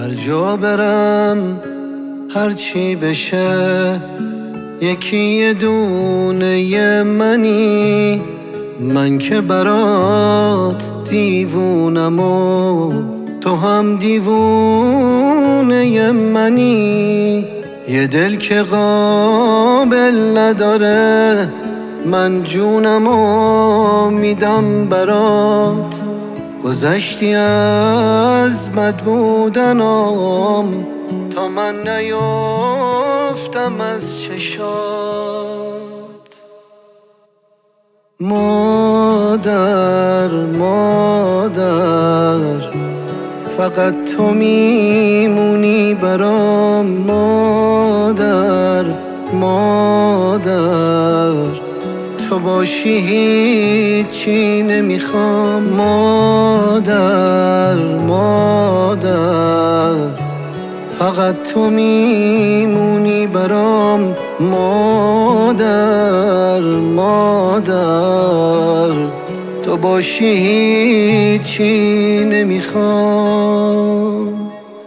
هر جا برم هر چی بشه یکی یه دونه منی، من که برات دیوونم و تو هم دیوونه منی. یه دل که قابل نداره من جونمو میدم برات، گذشتی از بد بودنم تا من نیفتم از چشات. مادر فقط تو میمونی برام. مادر تو باشی هیچی نمیخوام. مادر فقط تو میمونی برام. مادر تو باشی هیچی نمیخوام.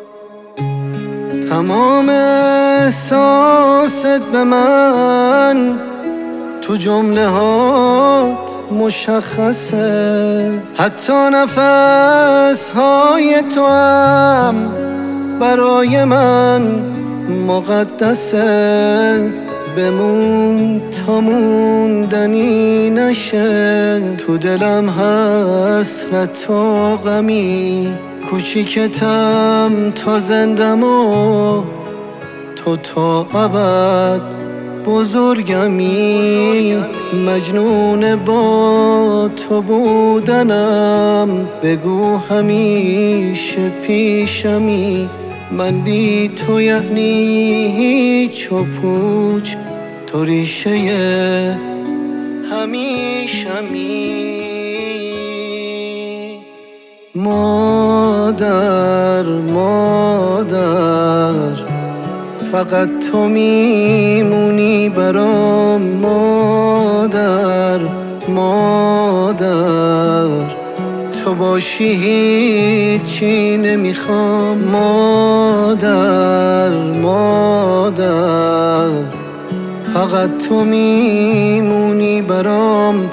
تمام احساست به من تو جمله هات مشخصه، حتی نفس های تو هم برای من مقدسه. بمون تا موندنی نشه، تو دلم حسرت و غمی، کوچیکتم تا زندم و تو تا ابد بزرگمی. مجنون با تو بودنم، بگو همیشه پیشمی. من بی تو یعنی هیچ و پوچ، تو ریشه همیشمی. مادر فقط تو میمونی برام. مادر تو باشی هیچی نمیخوام. مادر فقط تو میمونی برام.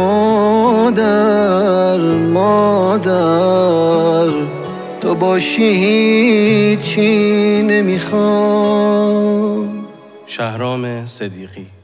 مادر تو باشی هیچی نمیخوام. شهرام صدیقی.